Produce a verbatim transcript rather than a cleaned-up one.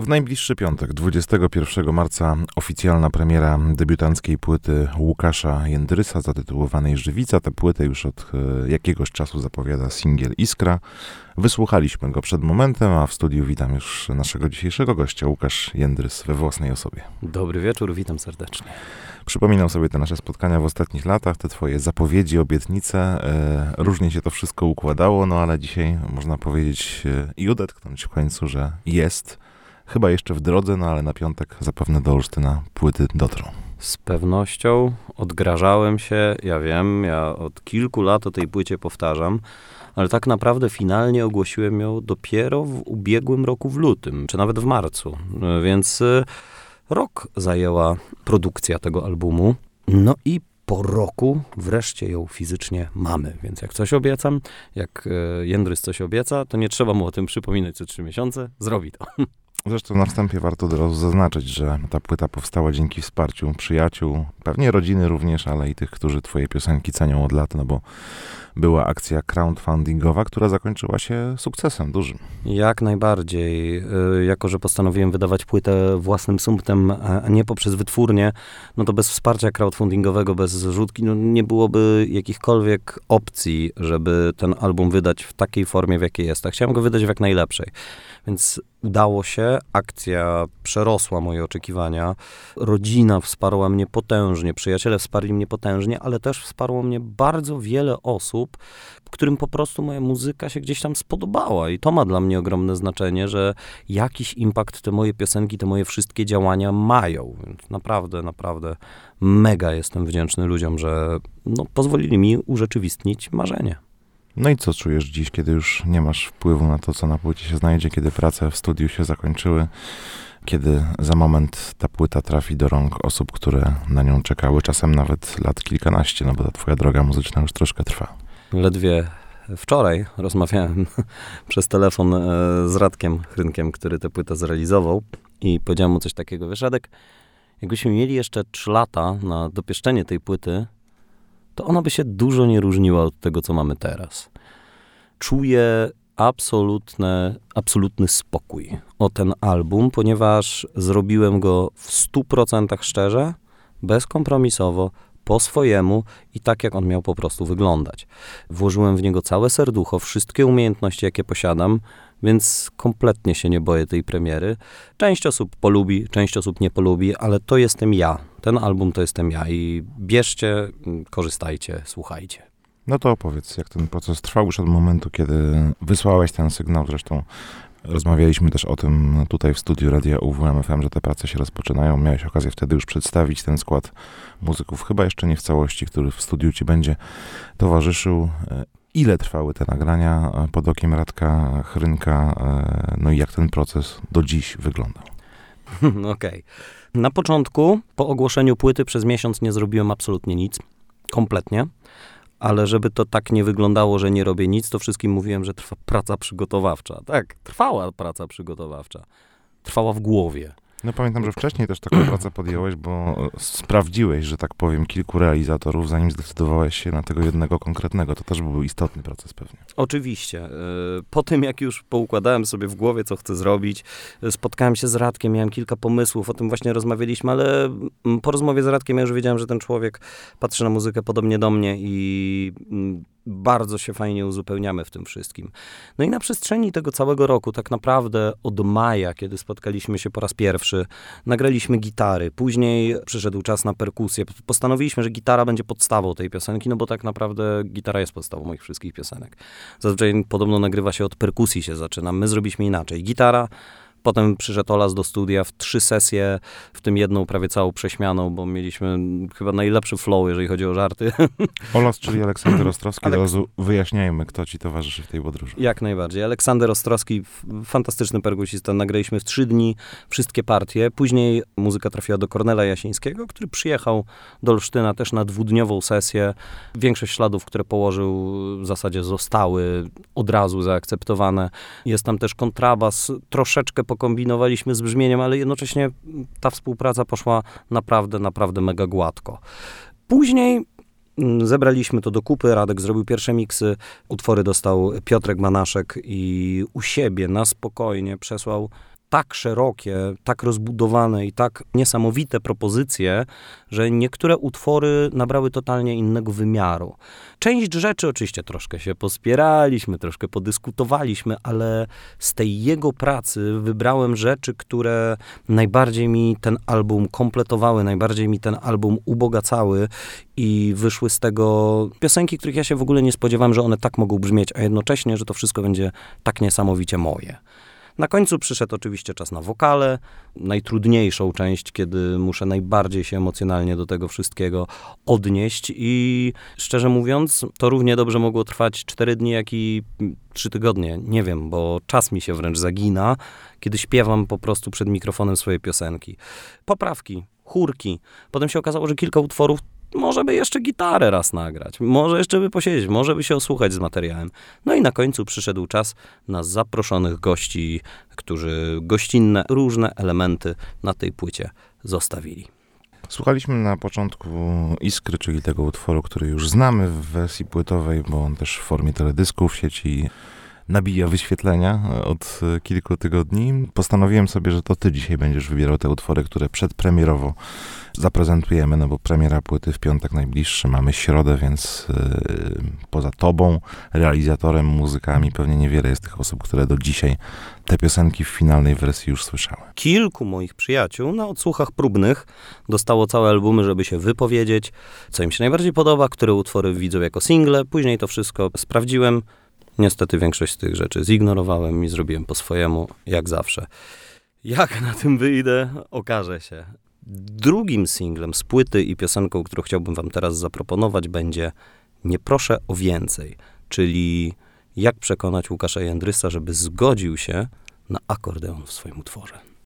W najbliższy piątek, dwudziestego pierwszego marca, oficjalna premiera debiutanckiej płyty Łukasza Jędrysa zatytułowanej Żywica. Tę płytę już od jakiegoś czasu zapowiada singiel Iskra. Wysłuchaliśmy go przed momentem, a w studiu witam już naszego dzisiejszego gościa, Łukasz Jędrys we własnej osobie. Dobry wieczór, witam serdecznie. Przypominam sobie te nasze spotkania w ostatnich latach, te twoje zapowiedzi, obietnice. E, różnie się to wszystko układało, no ale dzisiaj można powiedzieć e, i odetchnąć w końcu, że jest. Chyba jeszcze w drodze, no ale na piątek zapewne do Olsztyna płyty dotrą. Z pewnością odgrażałem się, ja wiem, ja od kilku lat o tej płycie powtarzam, ale tak naprawdę finalnie ogłosiłem ją dopiero w ubiegłym roku w lutym, czy nawet w marcu, więc y, rok zajęła produkcja tego albumu. No i po roku wreszcie ją fizycznie mamy, więc jak coś obiecam, jak y, Jędrys coś obieca, to nie trzeba mu o tym przypominać co trzy miesiące, zrobi to. Zresztą na wstępie warto od razu zaznaczyć, że ta płyta powstała dzięki wsparciu przyjaciół, pewnie rodziny również, ale i tych, którzy twoje piosenki cenią od lat, no bo była akcja crowdfundingowa, która zakończyła się sukcesem dużym. Jak najbardziej. Jako że postanowiłem wydawać płytę własnym sumptem, a nie poprzez wytwórnię, no to bez wsparcia crowdfundingowego, bez zrzutki, no nie byłoby jakichkolwiek opcji, żeby ten album wydać w takiej formie, w jakiej jest. A chciałem go wydać w jak najlepszej. Więc udało się, akcja przerosła moje oczekiwania, rodzina wsparła mnie potężnie, przyjaciele wsparli mnie potężnie, ale też wsparło mnie bardzo wiele osób, którym po prostu moja muzyka się gdzieś tam spodobała i to ma dla mnie ogromne znaczenie, że jakiś impact te moje piosenki, te moje wszystkie działania mają. Więc naprawdę, naprawdę mega jestem wdzięczny ludziom, że no, pozwolili mi urzeczywistnić marzenie. No i co czujesz dziś, kiedy już nie masz wpływu na to, co na płycie się znajdzie, kiedy prace w studiu się zakończyły, kiedy za moment ta płyta trafi do rąk osób, które na nią czekały, czasem nawet lat kilkanaście, no bo ta twoja droga muzyczna już troszkę trwa. Ledwie wczoraj rozmawiałem przez telefon z Radkiem Chrynkiem, który tę płytę zrealizował i powiedziałem mu coś takiego, wiesz Radek, jakbyśmy mieli jeszcze trzy lata na dopieszczenie tej płyty, to ona by się dużo nie różniła od tego, co mamy teraz. Czuję absolutne, absolutny spokój o ten album, ponieważ zrobiłem go w stu procentach szczerze, bezkompromisowo, po swojemu i tak, jak on miał po prostu wyglądać. Włożyłem w niego całe serducho, wszystkie umiejętności, jakie posiadam, więc kompletnie się nie boję tej premiery. Część osób polubi, część osób nie polubi, ale to jestem ja. Ten album to jestem ja i bierzcie, korzystajcie, słuchajcie. No to opowiedz, jak ten proces trwał już od momentu, kiedy wysłałeś ten sygnał. Zresztą rozmawialiśmy też o tym tutaj w studiu Radia U W M F M, że te prace się rozpoczynają. Miałeś okazję wtedy już przedstawić ten skład muzyków, chyba jeszcze nie w całości, który w studiu ci będzie towarzyszył. Ile trwały te nagrania pod okiem Radka Chrynka, no i jak ten proces do dziś wyglądał? Okej. Okay. Na początku, po ogłoszeniu płyty przez miesiąc nie zrobiłem absolutnie nic. Kompletnie. Ale żeby to tak nie wyglądało, że nie robię nic, to wszystkim mówiłem, że trwa praca przygotowawcza. Tak, trwała praca przygotowawcza. Trwała w głowie. No pamiętam, że wcześniej też taką pracę podjąłeś, bo sprawdziłeś, że tak powiem, kilku realizatorów, zanim zdecydowałeś się na tego jednego konkretnego. To też był istotny proces pewnie. Oczywiście. Po tym, jak już poukładałem sobie w głowie, co chcę zrobić, spotkałem się z Radkiem, miałem kilka pomysłów, o tym właśnie rozmawialiśmy, ale po rozmowie z Radkiem ja już wiedziałem, że ten człowiek patrzy na muzykę podobnie do mnie i bardzo się fajnie uzupełniamy w tym wszystkim. No i na przestrzeni tego całego roku, tak naprawdę od maja, kiedy spotkaliśmy się po raz pierwszy, nagraliśmy gitary. Później przyszedł czas na perkusję. Postanowiliśmy, że gitara będzie podstawą tej piosenki, no bo tak naprawdę gitara jest podstawą moich wszystkich piosenek. Zazwyczaj podobno nagrywa się od perkusji się zaczyna. My zrobiliśmy inaczej. Gitara, potem przyszedł Olas do studia w trzy sesje, w tym jedną prawie całą prześmianą, bo mieliśmy chyba najlepszy flow, jeżeli chodzi o żarty. Olas, czyli Aleksander Ostrowski, Aleks... od razu wyjaśniajmy, kto ci towarzyszy w tej podróży. Jak najbardziej. Aleksander Ostrowski, fantastyczny perkusista, nagraliśmy w trzy dni wszystkie partie. Później muzyka trafiła do Kornela Jasińskiego, który przyjechał do Olsztyna też na dwudniową sesję. Większość śladów, które położył, w zasadzie zostały od razu zaakceptowane. Jest tam też kontrabas, troszeczkę pokombinowaliśmy z brzmieniem, ale jednocześnie ta współpraca poszła naprawdę, naprawdę mega gładko. Później zebraliśmy to do kupy, Radek zrobił pierwsze miksy, utwory dostał Piotrek Manaszek i u siebie na spokojnie przesłał tak szerokie, tak rozbudowane i tak niesamowite propozycje, że niektóre utwory nabrały totalnie innego wymiaru. Część rzeczy oczywiście troszkę się pospieraliśmy, troszkę podyskutowaliśmy, ale z tej jego pracy wybrałem rzeczy, które najbardziej mi ten album kompletowały, najbardziej mi ten album ubogacały i wyszły z tego piosenki, których ja się w ogóle nie spodziewałem, że one tak mogą brzmieć, a jednocześnie, że to wszystko będzie tak niesamowicie moje. Na końcu przyszedł oczywiście czas na wokale, najtrudniejszą część, kiedy muszę najbardziej się emocjonalnie do tego wszystkiego odnieść i szczerze mówiąc, to równie dobrze mogło trwać cztery dni, jak i trzy tygodnie. Nie wiem, bo czas mi się wręcz zagina, kiedy śpiewam po prostu przed mikrofonem swoje piosenki. Poprawki, chórki. Potem się okazało, że kilka utworów może by jeszcze gitarę raz nagrać, może jeszcze by posiedzieć, może by się osłuchać z materiałem. No i na końcu przyszedł czas na zaproszonych gości, którzy gościnne, różne elementy na tej płycie zostawili. Słuchaliśmy na początku Iskry, czyli tego utworu, który już znamy w wersji płytowej, bo on też w formie teledysku w sieci nabija wyświetlenia od kilku tygodni. Postanowiłem sobie, że to ty dzisiaj będziesz wybierał te utwory, które przedpremierowo zaprezentujemy, no bo premiera płyty w piątek najbliższy, mamy środę, więc yy, poza tobą, realizatorem, muzykami, pewnie niewiele jest tych osób, które do dzisiaj te piosenki w finalnej wersji już słyszały. Kilku moich przyjaciół na odsłuchach próbnych dostało całe albumy, żeby się wypowiedzieć, co im się najbardziej podoba, które utwory widzą jako single. Później to wszystko sprawdziłem. Niestety większość z tych rzeczy zignorowałem i zrobiłem po swojemu, jak zawsze. Jak na tym wyjdę, okaże się. Drugim singlem z płyty i piosenką, którą chciałbym wam teraz zaproponować, będzie Nie proszę o więcej, czyli jak przekonać Łukasza Jędrysa, żeby zgodził się na akordeon w swoim utworze.